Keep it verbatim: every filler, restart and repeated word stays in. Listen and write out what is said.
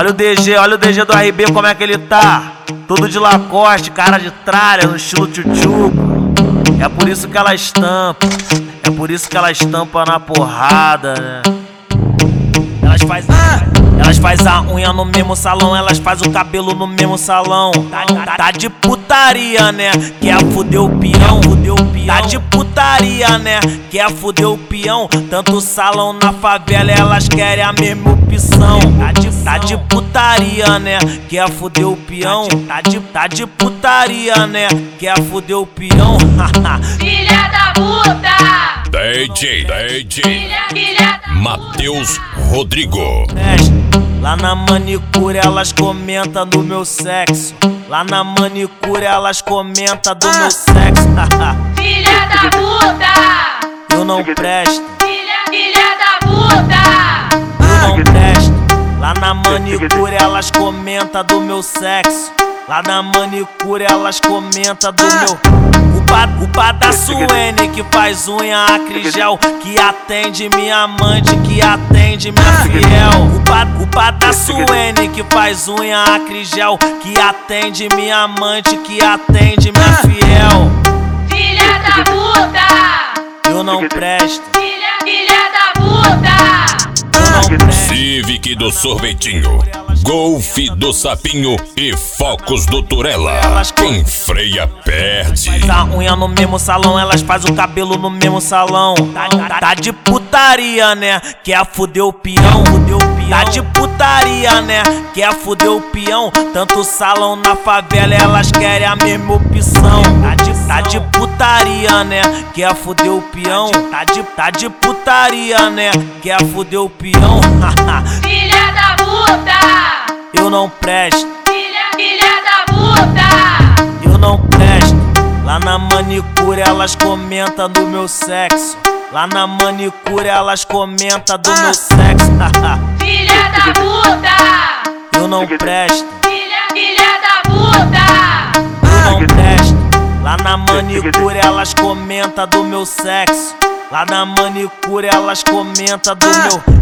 Olha o D G, olha o D G do R B como é que ele tá. Todo de Lacoste, cara de tralha, no estilo tchutchuco. É por isso que ela estampa, é por isso que ela estampa na porrada, né? Elas faz, ah! Elas faz a unha no mesmo salão, elas faz o cabelo no mesmo salão. Tá, tá, tá de putaria, né? Quer fuder o peão, fuder o peão. Tá de putaria, né? Quer fuder o peão. Tanto salão na favela, elas querem a mesma opção. Tá de, tá de putaria, né? Quer fuder o peão. Tá de, tá de putaria, né? Quer fuder o peão. Filha da puta! D J, D J Filha, filha da Matheus Rodrigo. Lá na manicure elas comentam do meu sexo. Lá na manicure elas comentam do meu sexo. Filha da puta! Eu não presto, Filha, filha da puta! eu não presto. Lá na manicure elas comentam do meu sexo. Lá na manicure elas comentam do meu. O, pa, o pada Suene que faz unha acrigel, que atende minha amante, que atende minha fiel. O, pa, o pada Suene que faz unha acrigel, que atende minha amante, que atende minha fiel. Filha da puta! Eu não presto, Filha, filha da puta! eu não presto. Civic do Sorvetinho, Golf do Sapinho e Focos do Turela. Quem freia perde. Faz a unha no mesmo salão, elas faz o cabelo no mesmo salão. Tá, tá, tá de putaria, né? Quer fuder o peão, fuder o peão. Tá de putaria, né? Quer fuder o peão. Tanto salão na favela, elas querem a mesma opção. Tá de, tá de putaria, né? Quer fuder o peão. Tá de, tá de putaria, né? Quer fuder o peão. Filha da puta! Eu não presto, Filha, filha da puta! eu não presto. Lá na manicure elas comentam do meu sexo. Lá na manicure elas comentam do meu sexo. Filha da puta! Eu não presto, Filha, filha da puta! eu não presto. Lá na manicure elas comentam do meu sexo. Lá na manicure elas comentam do meu.